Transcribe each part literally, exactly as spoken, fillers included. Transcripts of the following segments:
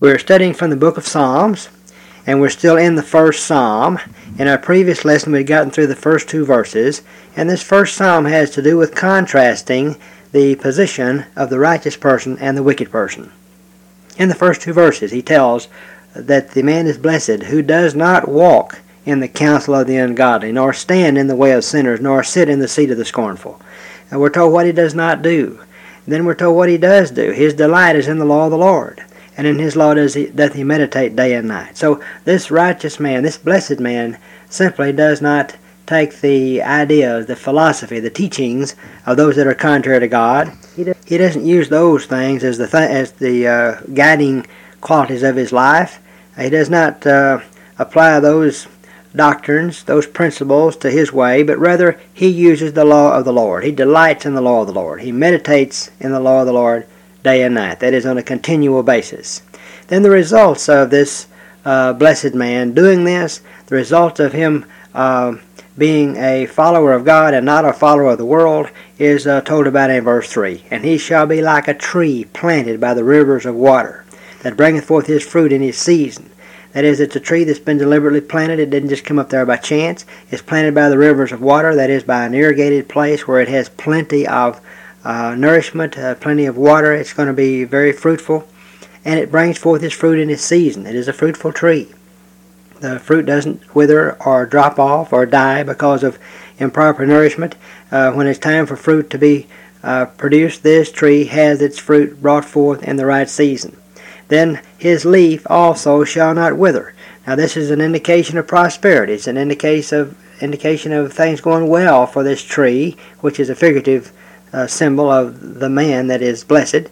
We're studying from the book of Psalms, and we're still in the first psalm. In our previous lesson, we'd gotten through the first two verses, and this first psalm has to do with contrasting the position of the righteous person and the wicked person. In the first two verses, he tells that the man is blessed who does not walk in the counsel of the ungodly, nor stand in the way of sinners, nor sit in the seat of the scornful. And we're told what he does not do. Then we're told what he does do. His delight is in the law of the Lord, and in his law does he, doth he meditate day and night. So this righteous man, this blessed man, simply does not take the ideas, the philosophy, the teachings of those that are contrary to God. He, does, he doesn't use those things as the th- as the uh, guiding qualities of his life. He does not uh, apply those doctrines, those principles to his way, but rather he uses the law of the Lord. He delights in the law of the Lord. He meditates in the law of the Lord day and night. That is on a continual basis. Then the results of this uh, blessed man doing this, the results of him uh, being a follower of God and not a follower of the world, is uh, told about in verse three. And he shall be like a tree planted by the rivers of water, that bringeth forth his fruit in his season. That is, it's a tree that's been deliberately planted. It didn't just come up there by chance. It's planted by the rivers of water, that is, by an irrigated place where it has plenty of Uh, nourishment, uh, plenty of water. It's going to be very fruitful, and it brings forth its fruit in its season. It is a fruitful tree. The fruit doesn't wither or drop off or die because of improper nourishment. Uh, when it's time for fruit to be uh, produced, this tree has its fruit brought forth in the right season. Then his leaf also shall not wither. Now this is an indication of prosperity. It's an indication of indication of things going well for this tree, which is a figurative Uh, symbol of the man that is blessed.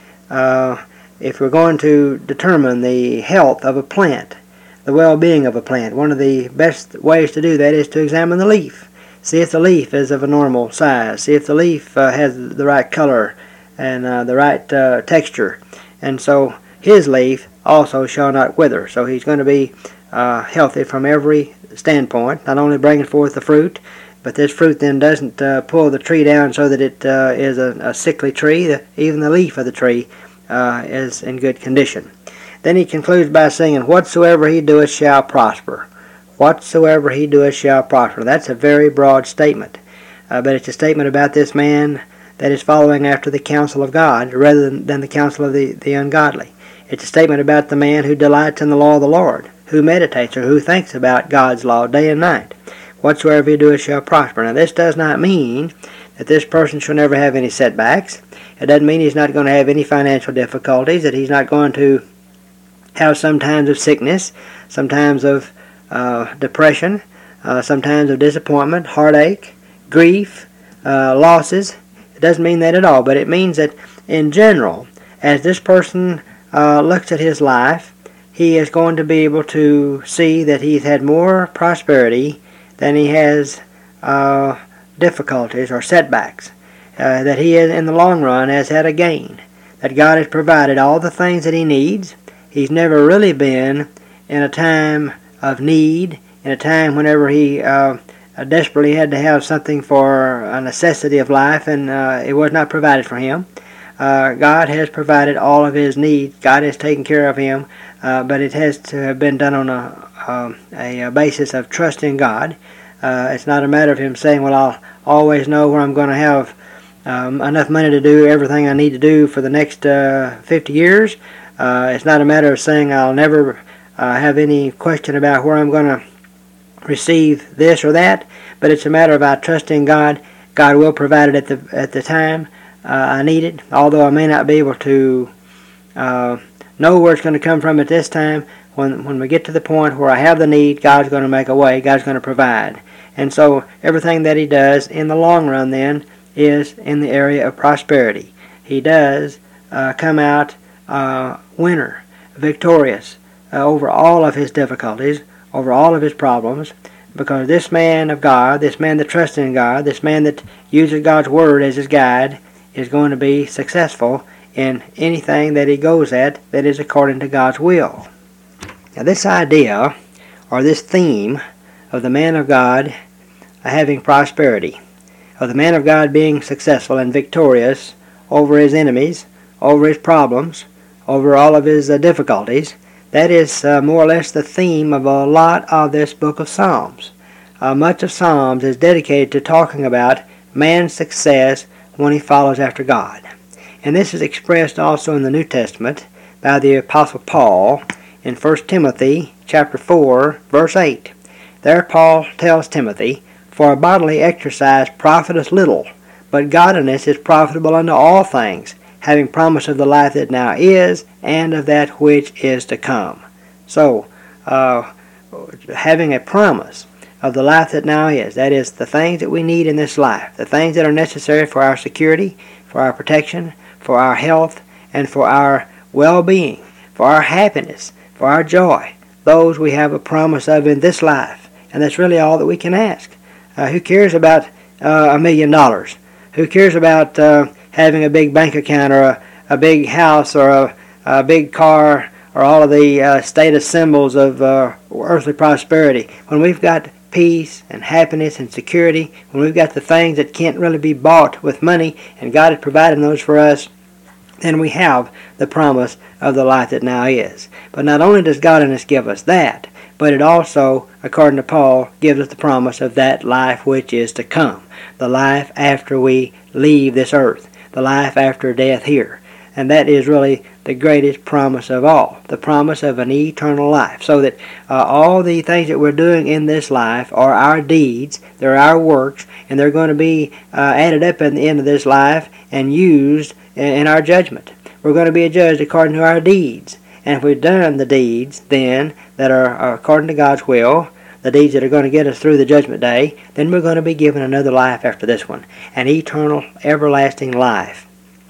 Uh, if we're going to determine the health of a plant, the well-being of a plant, one of the best ways to do that is to examine the leaf. See if the leaf is of a normal size. See if the leaf uh, has the right color and uh, the right uh, texture. And so his leaf also shall not wither. So he's going to be uh, healthy from every standpoint, not only bringing forth the fruit, but this fruit then doesn't uh, pull the tree down so that it uh, is a, a sickly tree. The, even the leaf of the tree uh, is in good condition. Then he concludes by saying, whatsoever he doeth shall prosper. Whatsoever he doeth shall prosper. That's a very broad statement. Uh, but it's a statement about this man that is following after the counsel of God rather than, than the counsel of the, the ungodly. It's a statement about the man who delights in the law of the Lord, who meditates or who thinks about God's law day and night. Whatsoever he doeth shall prosper. Now this does not mean that this person shall never have any setbacks. It doesn't mean he's not going to have any financial difficulties, that he's not going to have some times of sickness, sometimes of uh, depression, uh, sometimes of disappointment, heartache, grief, uh, losses. It doesn't mean that at all, but it means that in general, as this person uh, looks at his life, he is going to be able to see that he's had more prosperity than he has uh, difficulties or setbacks, uh, that he is, in the long run, has had a gain, that God has provided all the things that he needs. He's never really been in a time of need, in a time whenever he uh, desperately had to have something for a necessity of life, and uh, it was not provided for him. Uh, God has provided all of his needs. God has taken care of him, uh, but it has to have been done on a, uh, a, a basis of trusting God. Uh, it's not a matter of him saying, well, I'll always know where I'm going to have um, enough money to do everything I need to do for the next uh, fifty years. Uh, it's not a matter of saying I'll never uh, have any question about where I'm going to receive this or that, but it's a matter of trusting God. God will provide it at the at the time uh, I need it, although I may not be able to uh, know where it's going to come from at this time. When when we get to the point where I have the need, God's going to make a way. God's going to provide. And so everything that he does in the long run then is in the area of prosperity. He does uh, come out uh, winner, victorious uh, over all of his difficulties, over all of his problems, because this man of God, this man that trusts in God, this man that uses God's word as his guide, is going to be successful in anything that he goes at that is according to God's will. Now this idea, or this theme, of the man of God having prosperity, of the man of God being successful and victorious over his enemies, over his problems, over all of his uh, difficulties. That is uh, more or less the theme of a lot of this book of Psalms. Uh, much of Psalms is dedicated to talking about man's success when he follows after God. And this is expressed also in the New Testament by the Apostle Paul in First Timothy chapter four, verse eight. There Paul tells Timothy, "For bodily exercise profiteth little, but godliness is profitable unto all things, having promise of the life that now is, and of that which is to come." So, uh, having a promise of the life that now is, that is, the things that we need in this life, the things that are necessary for our security, for our protection, for our health, and for our well-being, for our happiness, for our joy, those we have a promise of in this life, and that's really all that we can ask. Uh, who cares about uh, a million dollars? Who cares about uh, having a big bank account or a, a big house or a, a big car or all of the uh, status symbols of uh, earthly prosperity? When we've got peace and happiness and security, when we've got the things that can't really be bought with money, and God is providing those for us, then we have the promise of the life that now is. But not only does godliness give us that, but it also, according to Paul, gives us the promise of that life which is to come, the life after we leave this earth, the life after death here. And that is really the greatest promise of all, the promise of an eternal life. So that uh, all the things that we're doing in this life are our deeds, they're our works, and they're going to be uh, added up at the end of this life and used in, in our judgment. We're going to be judged according to our deeds. And if we've done the deeds then that are, are according to God's will, the deeds that are going to get us through the judgment day, then we're going to be given another life after this one, an eternal, everlasting life.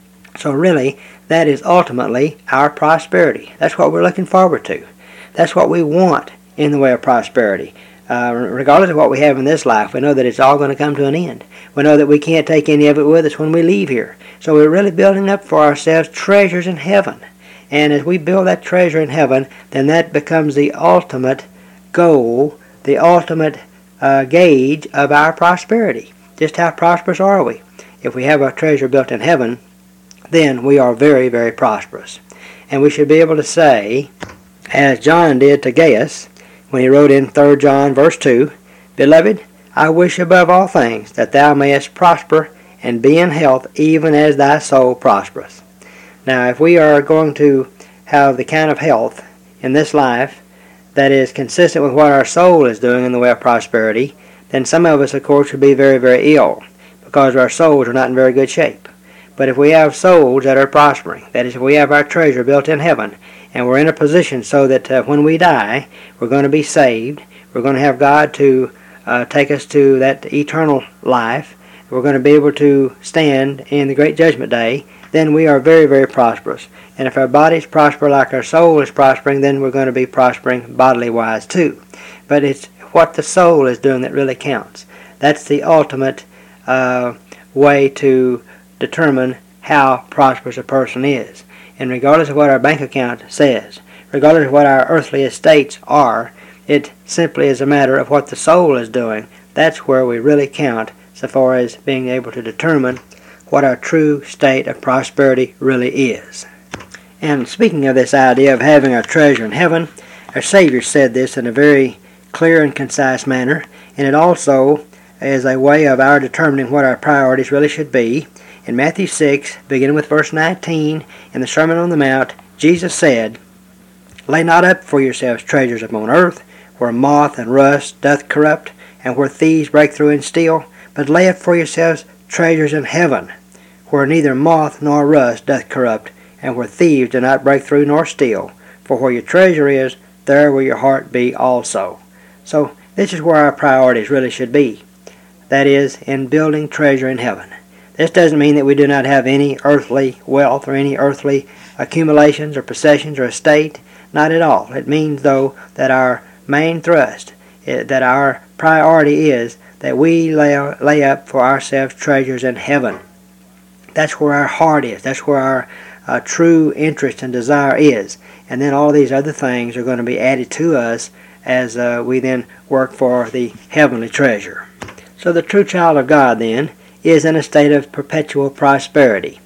So really, that is ultimately our prosperity. That's what we're looking forward to. That's what we want in the way of prosperity. Uh, regardless of what we have in this life, we know that it's all going to come to an end. We know that we can't take any of it with us when we leave here. So we're really building up for ourselves treasures in heaven. And as we build that treasure in heaven, then that becomes the ultimate goal, the ultimate uh, gauge of our prosperity. Just how prosperous are we? If we have our treasure built in heaven, then we are very, very prosperous. And we should be able to say, as John did to Gaius, when he wrote in Third John verse two, "Beloved, I wish above all things that thou mayest prosper and be in health, even as thy soul prospereth." Now, if we are going to have the kind of health in this life that is consistent with what our soul is doing in the way of prosperity, then some of us, of course, should be very, very ill because our souls are not in very good shape. But if we have souls that are prospering, that is, if we have our treasure built in heaven, and we're in a position so that uh, when we die, we're going to be saved, we're going to have God to uh, take us to that eternal life, we're going to be able to stand in the great judgment day, then we are very, very prosperous. And if our bodies prosper like our soul is prospering, then we're going to be prospering bodily-wise too. But it's what the soul is doing that really counts. That's the ultimate uh, way to determine how prosperous a person is. And regardless of what our bank account says, regardless of what our earthly estates are, it simply is a matter of what the soul is doing. That's where we really count so far as being able to determine what our true state of prosperity really is. And speaking of this idea of having our treasure in heaven, our Savior said this in a very clear and concise manner, and it also is a way of our determining what our priorities really should be. In Matthew six, beginning with verse nineteen, in the Sermon on the Mount, Jesus said, "Lay not up for yourselves treasures upon earth, where moth and rust doth corrupt, and where thieves break through and steal, but lay up for yourselves treasures in heaven, where neither moth nor rust doth corrupt, and where thieves do not break through nor steal. For where your treasure is, there will your heart be also." So this is where our priorities really should be. That is, in building treasure in heaven. This doesn't mean that we do not have any earthly wealth or any earthly accumulations or possessions or estate. Not at all. It means, though, that our main thrust, that our priority is that we lay, lay up for ourselves treasures in heaven. That's where our heart is. That's where our uh, true interest and desire is. And then all these other things are going to be added to us as uh, we then work for the heavenly treasure. So the true child of God, then, is in a state of perpetual prosperity.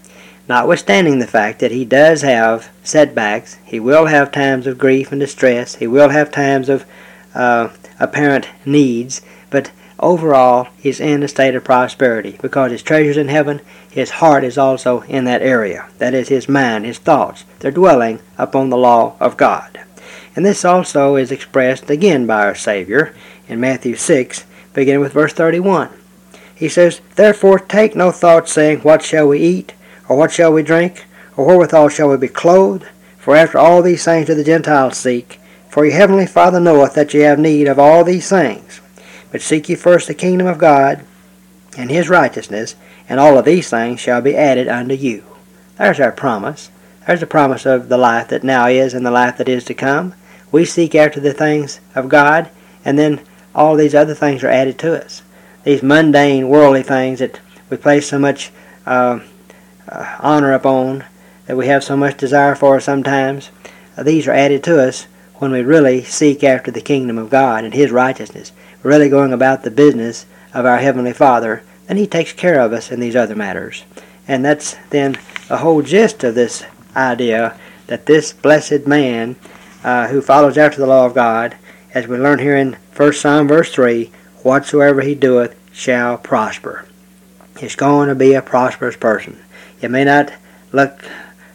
notwithstanding the fact that he does have setbacks. He will have times of grief and distress. He will have times of uh, apparent needs, but overall he's in a state of prosperity because his treasure's in heaven. His heart is also in that area. That is his mind, his thoughts. They're dwelling upon the law of God. And this also is expressed again by our Savior in Matthew six, beginning with verse thirty-one. He says, "Therefore take no thought, saying, What shall we eat? Or what shall we drink? Or wherewithal shall we be clothed? For after all these things do the Gentiles seek. For your heavenly Father knoweth that ye have need of all these things. But seek ye first the kingdom of God, and his righteousness, and all of these things shall be added unto you." There's our promise. There's the promise of the life that now is and the life that is to come. We seek after the things of God, and then all these other things are added to us. These mundane, worldly things that we place so much uh, uh, honor upon, that we have so much desire for sometimes, uh, these are added to us when we really seek after the kingdom of God and his righteousness. We're really going about the business of our Heavenly Father, and he takes care of us in these other matters. And that's then the whole gist of this idea, that this blessed man uh, who follows after the law of God, as we learn here in First Psalm verse three, whatsoever he doeth shall prosper. He's going to be a prosperous person. It may not look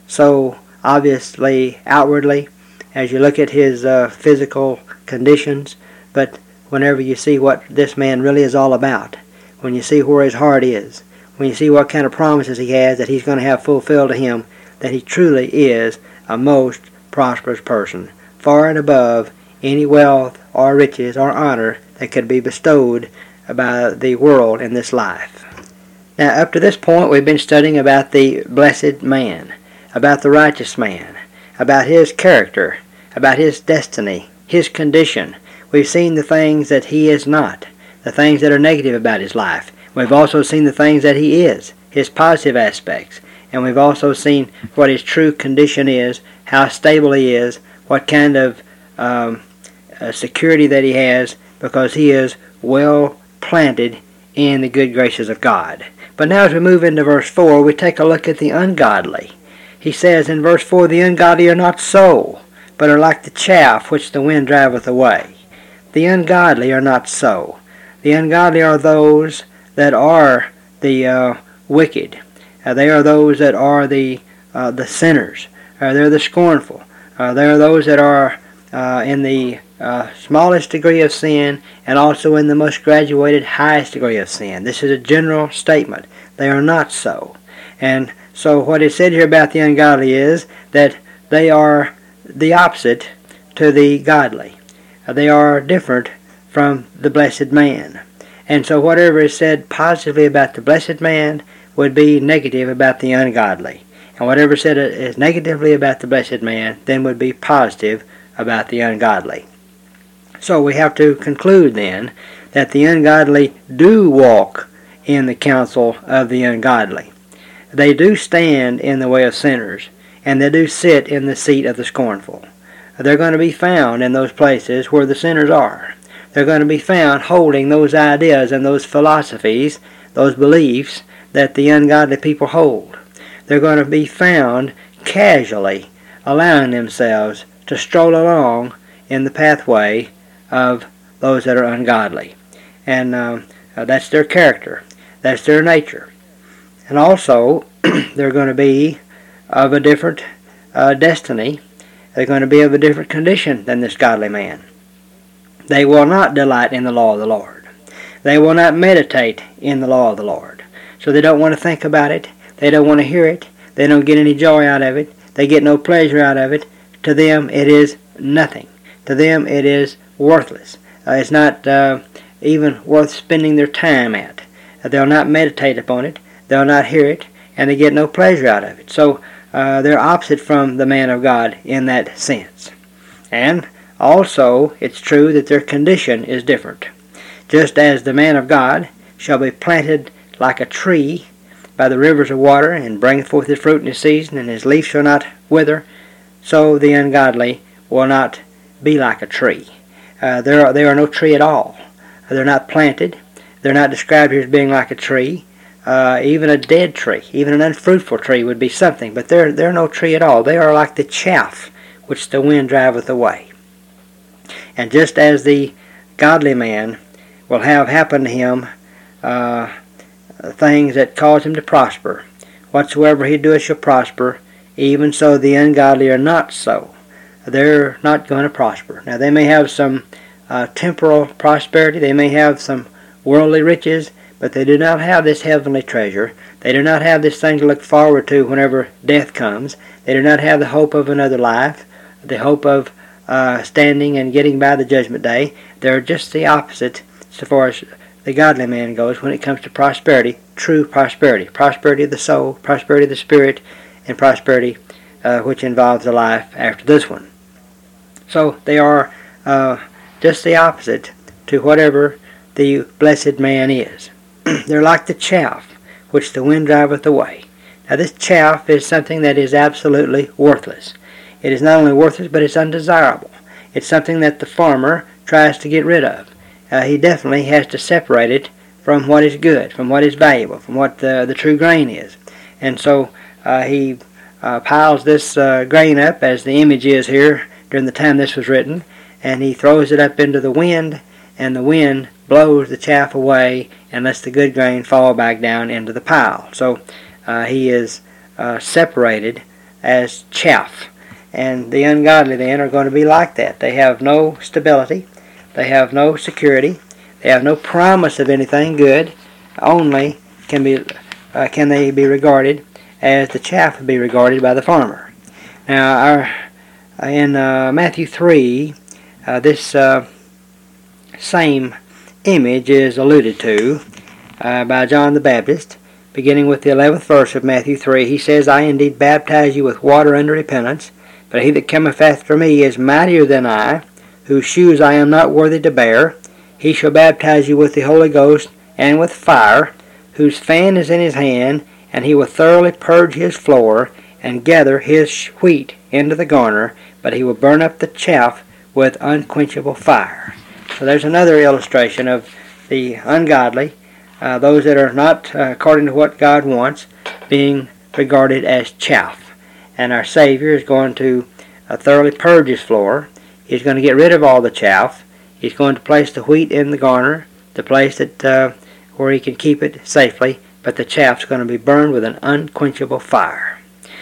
so obviously outwardly as you look at his uh, physical conditions, but whenever you see what this man really is all about, when you see where his heart is, when you see what kind of promises he has that he's going to have fulfilled to him, that he truly is a most prosperous person, far and above any wealth or riches or honor that could be bestowed by the world in this life. Now, up to this point, we've been studying about the blessed man, about the righteous man, about his character, about his destiny, his condition. We've seen the things that he is not, the things that are negative about his life. We've also seen the things that he is, his positive aspects. And we've also seen what his true condition is, how stable he is, what kind of um, uh, security that he has, because he is well planted in the good graces of God. But now as we move into verse four, we take a look at the ungodly. He says in verse four, "The ungodly are not so, but are like the chaff which the wind driveth away." The ungodly are not so. The ungodly are those that are the uh, wicked. Uh, they are those that are the uh, the sinners. Uh, they're the scornful. Uh, they are those that are uh, in the uh, smallest degree of sin, and also in the most graduated highest degree of sin. This is a general statement. They are not so. And so what is said here about the ungodly is that they are the opposite to the godly. Uh, they are different from the blessed man. And so whatever is said positively about the blessed man would be negative about the ungodly. And whatever said is negatively about the blessed man then would be positive about the ungodly. So we have to conclude then that the ungodly do walk in the counsel of the ungodly. They do stand in the way of sinners, and they do sit in the seat of the scornful. They're going to be found in those places where the sinners are. They're going to be found holding those ideas and those philosophies, those beliefs that the ungodly people hold. They're going to be found casually allowing themselves to stroll along in the pathway of those that are ungodly. And um, uh, that's their character. That's their nature. And also, they're going to be of a different uh, destiny. They're going to be of a different condition than this godly man. They will not delight in the law of the Lord. They will not meditate in the law of the Lord. So they don't want to think about it. They don't want to hear it. They don't get any joy out of it. They get no pleasure out of it. To them it is nothing. To them it is worthless. Uh, it's not uh, even worth spending their time at. Uh, they'll not meditate upon it. They'll not hear it. And they get no pleasure out of it. So uh, they're opposite from the man of God in that sense. And also it's true that their condition is different. Just as the man of God shall be planted like a tree by the rivers of water, and bringeth forth his fruit in his season, and his leaf shall not wither, so the ungodly will not be like a tree. Uh, are, they are no tree at all. They're not planted. They're not described here as being like a tree. Uh, even a dead tree, even an unfruitful tree would be something, but they're, they're no tree at all. They are like the chaff which the wind driveth away. And just as the godly man will have happen to him uh, things that cause him to prosper, whatsoever he doeth shall prosper, even so the ungodly are not so. They're not going to prosper. Now they may have some uh, temporal prosperity, they may have some worldly riches, but they do not have this heavenly treasure. They do not have this thing to look forward to whenever death comes. They do not have the hope of another life, the hope of uh, standing and getting by the judgment day. They're just the opposite so far as the godly man goes when it comes to prosperity, true prosperity. Prosperity of the soul, prosperity of the spirit, and prosperity uh, which involves a life after this one. So they are uh, just the opposite to whatever the blessed man is. They're like the chaff which the wind driveth away. Now this chaff is something that is absolutely worthless. It is not only worthless, but it's undesirable. It's something that the farmer tries to get rid of. Uh, he definitely has to separate it from what is good, from what is valuable, from what the, the true grain is. And so uh, he uh, piles this uh, grain up, as the image is here during the time this was written, and he throws it up into the wind, and the wind blows the chaff away and lets the good grain fall back down into the pile. So uh, he is uh, separated as chaff. And the ungodly then are going to be like that. They have no stability. They have no security. They have no promise of anything good. Only can be uh, can they be regarded as the chaff would be regarded by the farmer. Now, our, in uh, Matthew three, uh, this uh, same image is alluded to uh, by John the Baptist, beginning with the eleventh verse of Matthew three. He says, I indeed baptize you with water unto repentance, but he that cometh after me is mightier than I, whose shoes I am not worthy to bear. He shall baptize you with the Holy Ghost and with fire, whose fan is in his hand, and he will thoroughly purge his floor, and gather his wheat into the garner, but he will burn up the chaff with unquenchable fire. So there's another illustration of the ungodly, uh, those that are not uh, according to what God wants, being regarded as chaff. And our Savior is going to uh, thoroughly purge his floor. He's going to get rid of all the chaff. He's going to place the wheat in the garner, the place that uh, where he can keep it safely, but the chaff's going to be burned with an unquenchable fire.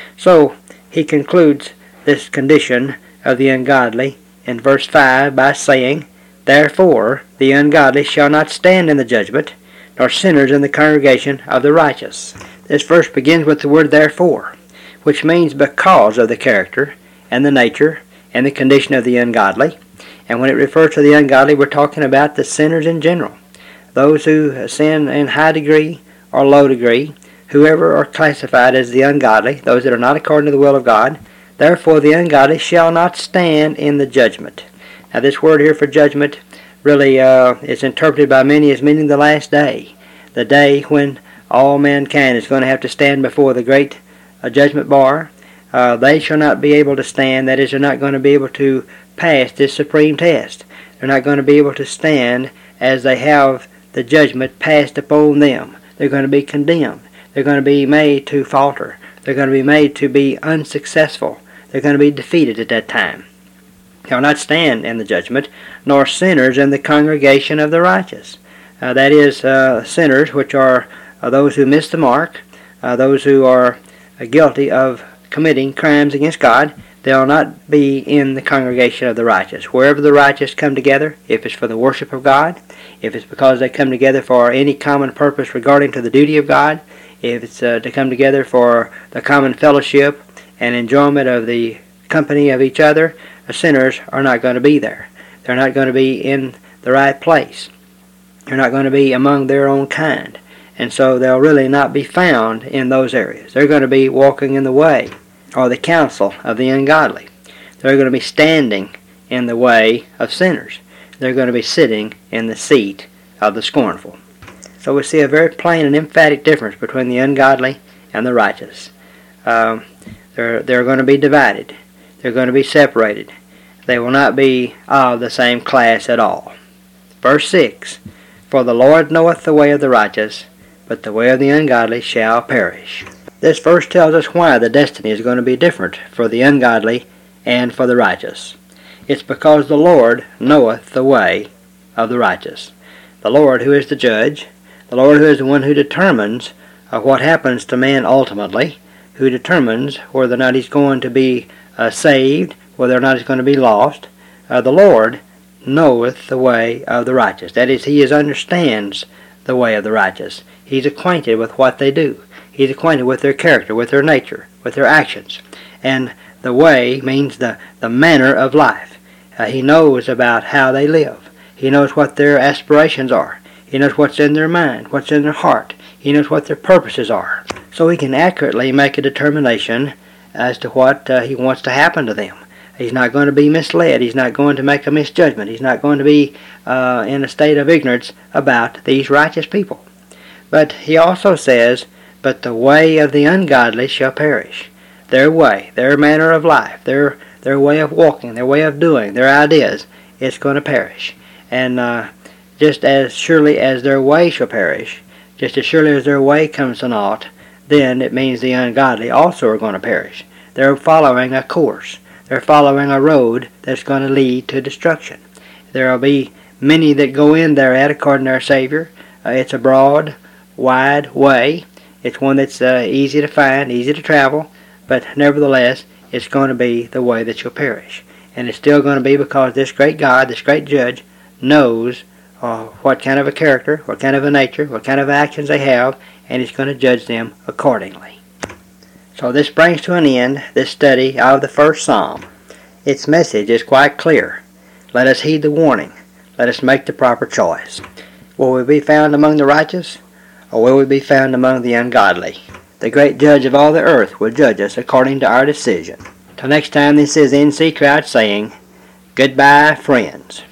So he concludes this condition of the ungodly in verse five by saying, Therefore the ungodly shall not stand in the judgment, nor sinners in the congregation of the righteous. This verse begins with the word therefore, which means because of the character and the nature and the condition of the ungodly. And when it refers to the ungodly, we're talking about the sinners in general. Those who sin in high degree or low degree, whoever are classified as the ungodly, those that are not according to the will of God. Therefore the ungodly shall not stand in the judgment. Now this word here for judgment really uh, is interpreted by many as meaning the last day. The day when all mankind is going to have to stand before the great uh, judgment bar. Uh, they shall not be able to stand, that is, they're not going to be able to pass this supreme test. They're not going to be able to stand as they have the judgment passed upon them. They're going to be condemned. They're going to be made to falter. They're going to be made to be unsuccessful. They're going to be defeated at that time. Shall not stand in the judgment, nor sinners in the congregation of the righteous. Uh, that is, uh, sinners, which are uh, those who miss the mark, uh, those who are uh, guilty of committing crimes against God. They'll not be in the congregation of the righteous. Wherever the righteous come together, if it's for the worship of God, if it's because they come together for any common purpose regarding to the duty of God, if it's uh, to come together for the common fellowship and enjoyment of the company of each other, the sinners are not going to be there. They're not going to be in the right place. They're not going to be among their own kind. And so they'll really not be found in those areas. They're going to be walking in the way or the counsel of the ungodly. They're going to be standing in the way of sinners. They're going to be sitting in the seat of the scornful. So we see a very plain and emphatic difference between the ungodly and the righteous. Um, they're, they're going to be divided. They're going to be separated. They will not be of the same class at all. Verse six, For the Lord knoweth the way of the righteous, but the way of the ungodly shall perish. This verse tells us why the destiny is going to be different for the ungodly and for the righteous. It's because the Lord knoweth the way of the righteous. The Lord, who is the judge, the Lord, who is the one who determines uh, what happens to man ultimately, who determines whether or not he's going to be uh, saved, whether or not he's going to be lost. Uh, the Lord knoweth the way of the righteous. That is, he is understands the way of the righteous. He's acquainted with what they do. He's acquainted with their character, with their nature, with their actions. And the way means the, the manner of life. Uh, he knows about how they live. He knows what their aspirations are. He knows what's in their mind, what's in their heart. He knows what their purposes are. So he can accurately make a determination as to what uh, he wants to happen to them. He's not going to be misled. He's not going to make a misjudgment. He's not going to be uh, in a state of ignorance about these righteous people. But he also says, but the way of the ungodly shall perish. Their way, their manner of life, their their way of walking, their way of doing, their ideas, it's going to perish. And uh, just as surely as their way shall perish, just as surely as their way comes to naught, then it means the ungodly also are going to perish. They're following a course. They're following a road that's going to lead to destruction. There will be many that go in thereat according to our Savior. Uh, it's a broad, wide way. It's one that's uh, easy to find, easy to travel, but nevertheless, it's going to be the way that you'll perish. And it's still going to be because this great God, this great judge, knows uh, what kind of a character, what kind of a nature, what kind of actions they have, and he's going to judge them accordingly. So this brings to an end this study of the first Psalm. Its message is quite clear. Let us heed the warning. Let us make the proper choice. Will we be found among the righteous, or will we be found among the ungodly? The great judge of all the earth will judge us according to our decision. Till next time, this is N C Crouch saying, goodbye, friends.